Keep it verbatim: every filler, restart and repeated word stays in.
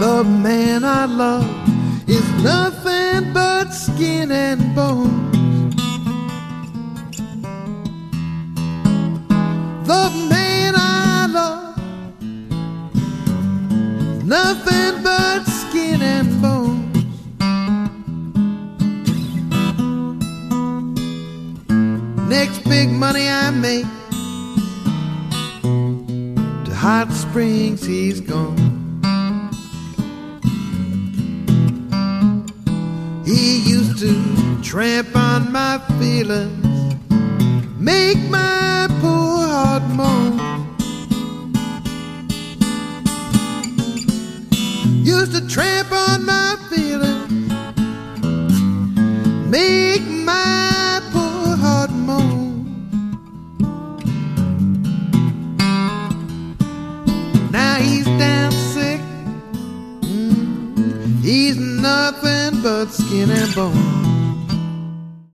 The man I love is nothing but skin and bones. The man I love, nothing but skin and bones. Next big money I make, to Hot Springs he's gone. He used to tramp on my feelings, make my poor heart moan. Used to tramp on my feelings, make my poor heart moan. Now he's down sick, mm, he's nothing but skin and bone.